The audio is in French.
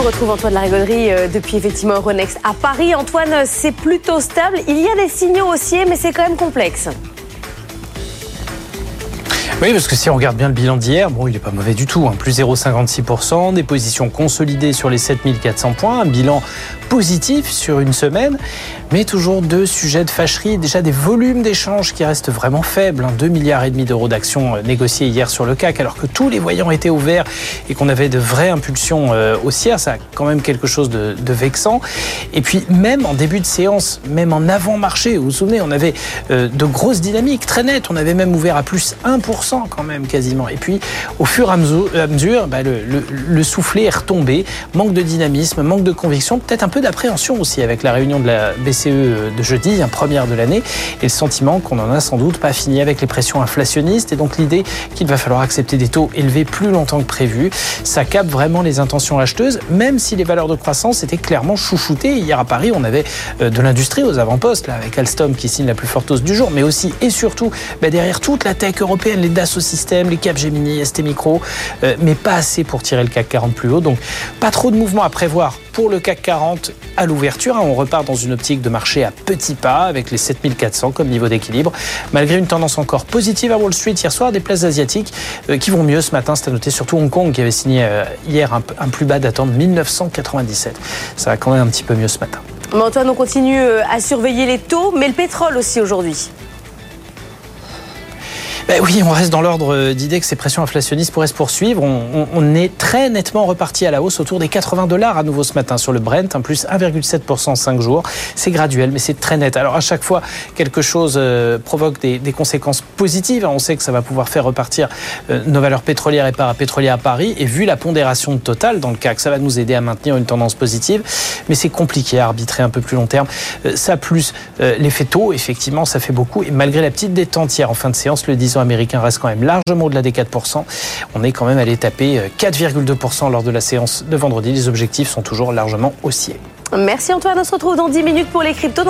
retrouve Antoine Larigauderie depuis effectivement Euronext à Paris. Antoine, c'est plutôt stable. Il y a des signaux haussiers, mais c'est quand même complexe. Oui, parce que si on regarde bien le bilan d'hier, bon, il n'est pas mauvais du tout, plus 0,56%, des positions consolidées sur les 7400 points, un bilan positif sur une semaine, mais toujours deux sujets de fâcherie, déjà des volumes d'échanges qui restent vraiment faibles, 2,5 milliards d'euros d'actions négociées hier sur le CAC, alors que tous les voyants étaient au vert et qu'on avait de vraies impulsions haussières, ça a quand même quelque chose de vexant. Et puis même en début de séance, même en avant-marché, vous vous souvenez, on avait de grosses dynamiques très nettes, on avait même ouvert à plus 1% quand même quasiment. Et puis au fur et à mesure, le soufflet est retombé, manque de dynamisme, manque de conviction, peut-être un peu d'appréhension aussi avec la réunion de la BCE de jeudi, première de l'année, et le sentiment qu'on n'en a sans doute pas fini avec les pressions inflationnistes et donc l'idée qu'il va falloir accepter des taux élevés plus longtemps que prévu. Ça capte vraiment les intentions acheteuses, même si les valeurs de croissance étaient clairement chouchoutées. Hier à Paris, on avait de l'industrie aux avant-postes, là, avec Alstom qui signe la plus forte hausse du jour, mais aussi et surtout derrière toute la tech européenne, les Dassault Systèmes, les Capgemini, ST Micro, mais pas assez pour tirer le CAC 40 plus haut. Donc pas trop de mouvements à prévoir pour le CAC 40 à l'ouverture. On repart dans une optique de marché à petits pas avec les 7400 comme niveau d'équilibre. Malgré une tendance encore positive à Wall Street hier soir, des places asiatiques qui vont mieux ce matin. C'est à noter surtout Hong Kong qui avait signé hier un plus bas datant de 1997. Ça va quand même un petit peu mieux ce matin. Mais Antoine, on continue à surveiller les taux, mais le pétrole aussi aujourd'hui. Oui, on reste dans l'ordre d'idée que ces pressions inflationnistes pourraient se poursuivre. On est très nettement reparti à la hausse autour des $80 à nouveau ce matin sur le Brent, plus 1,7% en 5 jours. C'est graduel, mais c'est très net. Alors à chaque fois, quelque chose provoque des conséquences positives. On sait que ça va pouvoir faire repartir nos valeurs pétrolières et parapétrolières à Paris. Et vu la pondération de Total dans le CAC, ça va nous aider à maintenir une tendance positive. Mais c'est compliqué à arbitrer un peu plus long terme. Ça plus l'effet taux, effectivement, ça fait beaucoup. Et malgré la petite détente hier en fin de séance, le 10 ans américain reste quand même largement au-delà des 4%. On est quand même allé taper 4,2% lors de la séance de vendredi. Les objectifs sont toujours largement haussiers. Merci Antoine, on se retrouve dans 10 minutes pour les cryptos.